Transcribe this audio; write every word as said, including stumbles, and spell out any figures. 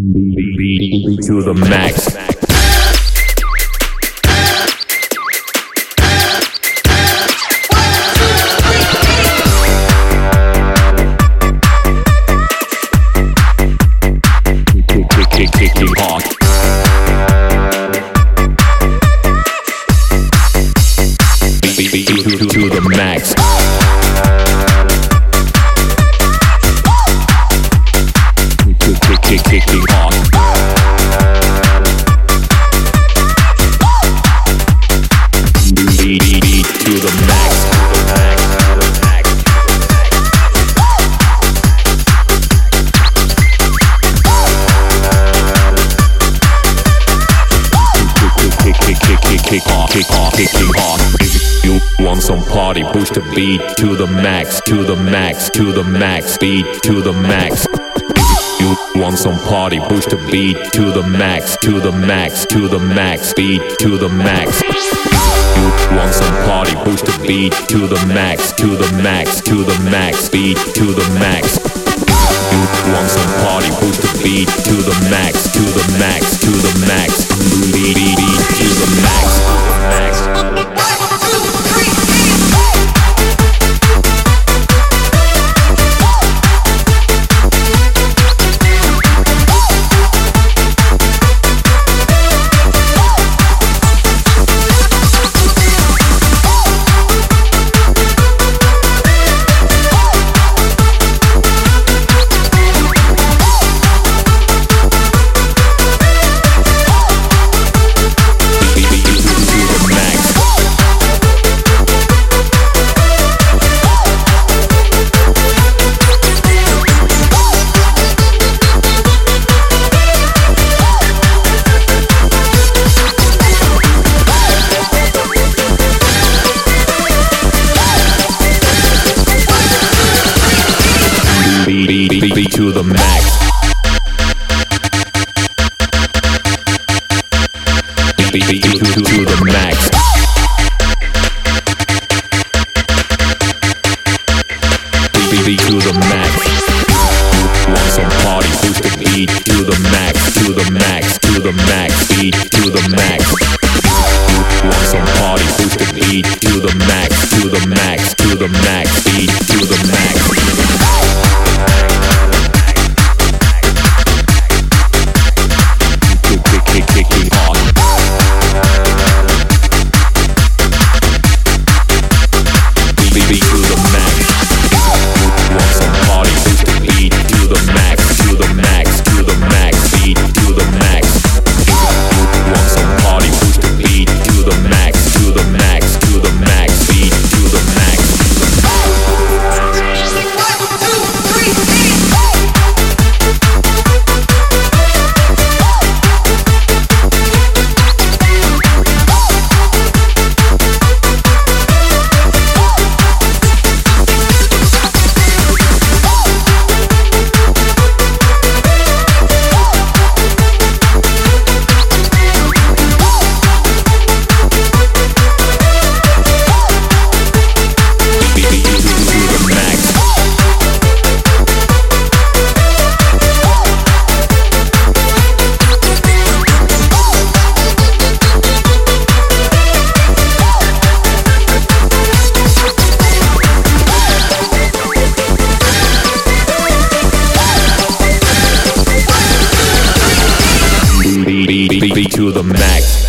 Beat to the max. Kick, kick, kick, hard. Beat, beat, to, to, to the max. Kick, kick, kick, kick, kick, hard. Beat, beat, beat to the max. Kick off, kick off, kick off. If you want some party, push the beat to the max, to the max, to the max, beat to the max. If you want some party, push the beat to the max, to the max, to the max, beat to the max. If you want some party, push the beat to the max, to the max, to the max, beat to the max. You want some party, push the beat to the max, to the max, to the max, beat, beat, beat to the max, max. Beat, beat to the max. Beat, beat, beat to, to, to the max. Beat, beat, beat to the max. Want some party? Push the beat to the max, to the max, to the max, beat to the max. Want some party? Push the beat to the max, to the max, to the max, beat to the max. Kicking off. Beat, beat to the max. Want some party? Push the beat to the max, to the max, to the max, beat to the max. Want some party? Push the beat to the max, to the max, to the max, beat to the max. Beat to the max.